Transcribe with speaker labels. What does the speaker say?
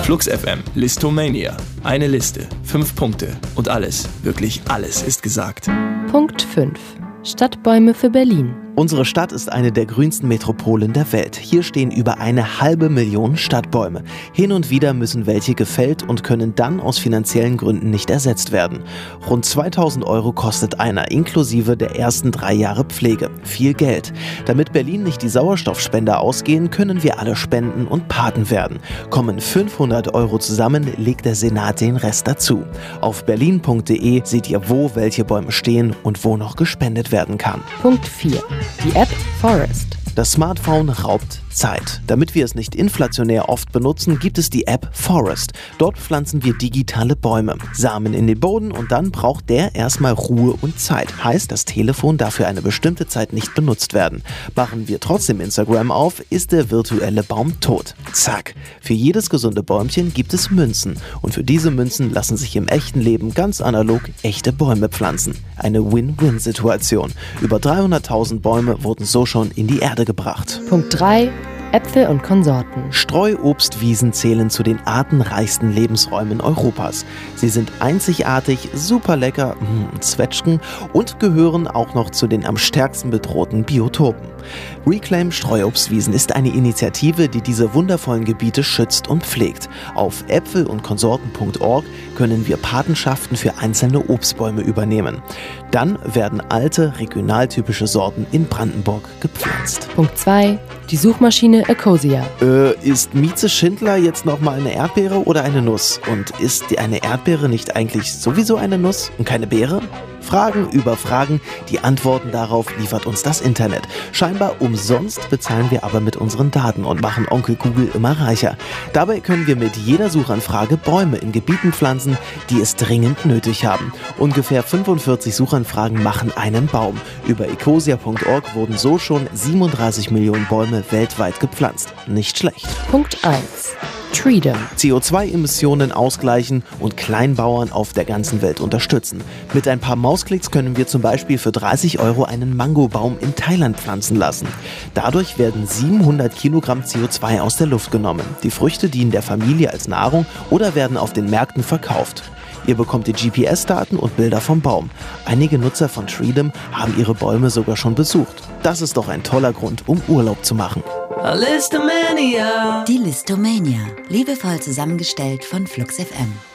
Speaker 1: Flux FM Listomania. Eine Liste, 5 Punkte und alles, wirklich alles ist gesagt.
Speaker 2: Punkt 5. Stadtbäume für Berlin.
Speaker 3: Unsere Stadt ist eine der grünsten Metropolen der Welt. Hier stehen über 500.000 Stadtbäume. Hin und wieder müssen welche gefällt und können dann aus finanziellen Gründen nicht ersetzt werden. Rund 2.000 € kostet einer, inklusive der ersten 3 Jahre Pflege. Viel Geld. Damit Berlin nicht die Sauerstoffspender ausgehen, können wir alle spenden und Paten werden. Kommen 500 € zusammen, legt der Senat den Rest dazu. Auf berlin.de seht ihr, wo welche Bäume stehen und wo noch gespendet werden kann.
Speaker 2: Punkt 4. Die App Forest.
Speaker 3: Das Smartphone raubt Zeit. Damit wir es nicht inflationär oft benutzen, gibt es die App Forest. Dort pflanzen wir digitale Bäume, Samen in den Boden und dann braucht der erstmal Ruhe und Zeit. Heißt, das Telefon darf für eine bestimmte Zeit nicht benutzt werden. Machen wir trotzdem Instagram auf, ist der virtuelle Baum tot. Zack. Für jedes gesunde Bäumchen gibt es Münzen. Und für diese Münzen lassen sich im echten Leben ganz analog echte Bäume pflanzen. Eine Win-Win-Situation. Über 300.000 Bäume wurden so schon in die Erde gebracht.
Speaker 2: Punkt 3. Äpfel und Konsorten.
Speaker 3: Streuobstwiesen zählen zu den artenreichsten Lebensräumen Europas. Sie sind einzigartig, super lecker, Zwetschgen und gehören auch noch zu den am stärksten bedrohten Biotopen. Reclaim Streuobstwiesen ist eine Initiative, die diese wundervollen Gebiete schützt und pflegt. Auf äpfelundkonsorten.org können wir Patenschaften für einzelne Obstbäume übernehmen. Dann werden alte, regionaltypische Sorten in Brandenburg gepflanzt.
Speaker 2: Punkt 2. Die Suchmaschine Ecosia.
Speaker 3: Ist Mieze Schindler jetzt nochmal eine Erdbeere oder eine Nuss? Und ist eine Erdbeere nicht eigentlich sowieso eine Nuss und keine Beere? Fragen über Fragen, die Antworten darauf liefert uns das Internet. Scheinbar umsonst bezahlen wir aber mit unseren Daten und machen Onkel Google immer reicher. Dabei können wir mit jeder Suchanfrage Bäume in Gebieten pflanzen, die es dringend nötig haben. Ungefähr 45 Suchanfragen machen einen Baum. Über ecosia.org wurden so schon 37 Millionen Bäume weltweit gepflanzt. Nicht schlecht.
Speaker 2: Punkt 1. Treedom.
Speaker 3: CO2-Emissionen ausgleichen und Kleinbauern auf der ganzen Welt unterstützen. Mit ein paar Mausklicks können wir zum Beispiel für 30 € einen Mangobaum in Thailand pflanzen lassen. Dadurch werden 700 Kilogramm CO2 aus der Luft genommen. Die Früchte dienen der Familie als Nahrung oder werden auf den Märkten verkauft. Ihr bekommt die GPS-Daten und Bilder vom Baum. Einige Nutzer von Treedom haben ihre Bäume sogar schon besucht. Das ist doch ein toller Grund, um Urlaub zu machen.
Speaker 4: Die Listomania, liebevoll zusammengestellt von Flux FM.